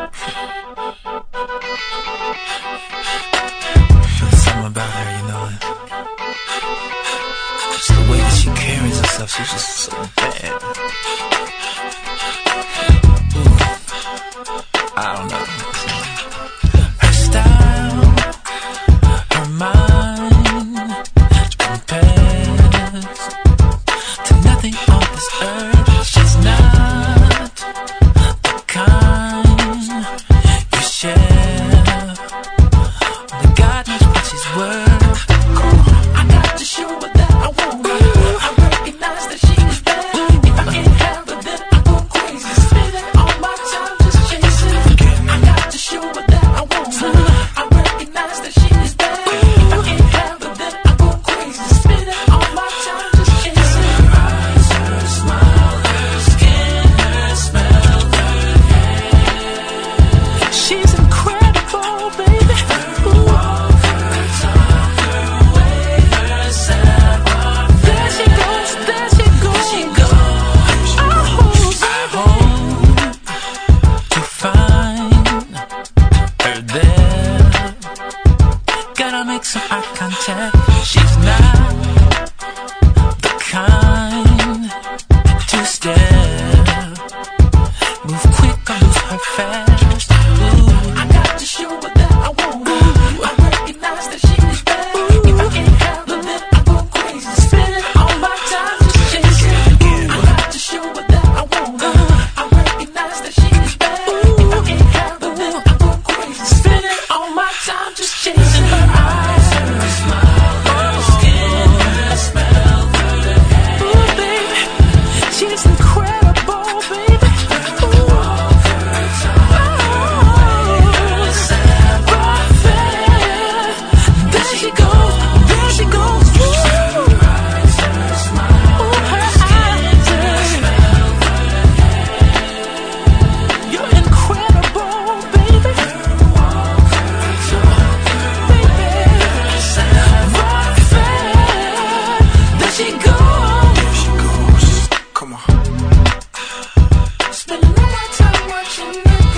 Feel something about her, you know. Just the way that she carries herself, she's just so bad. Ooh, I don't know. Her style, her mind, compares to nothing on this earth. She's not the kind you share. Only God knows what she's worth. I got to show her that I want her. I recognize that she is bad. If I can't have her, then I go crazy. Spending all my time just chasing. I got to show her that I want her. I recognize that she is bad. If I can't have her, then I go crazy. Spending all my time just chasing. Her eyes, her smile, her skin, her smell, her hair. She's incredible, baby. Her walk, her talk, her way, her step. There she goes, there she goes, there she goes. I hope to find her there. Gotta make some eye contact. She's not the kind to stare. Move quick or lose her fast. Ooh, I got to show her that I want her. I recognize that she is bad. If I can't have her, then I go crazy. Spending all my time just chasing. I got to show her that I want her. I recognize that she is bad. If I can't have her, then I go crazy. Spending all my time just chasing. Her eyes, her smile, her skin, her smell, her hair. Ooh, baby, she's incredible, baby. Her walk, her talk, her way, her step. There she goes, there she goes. Her eyes, her smile, her skin, her smell, her hair. You're incredible, baby. Her walk, her talk, her way, her step. There she goes. There she goes. Come on. Spending all my time watching her go.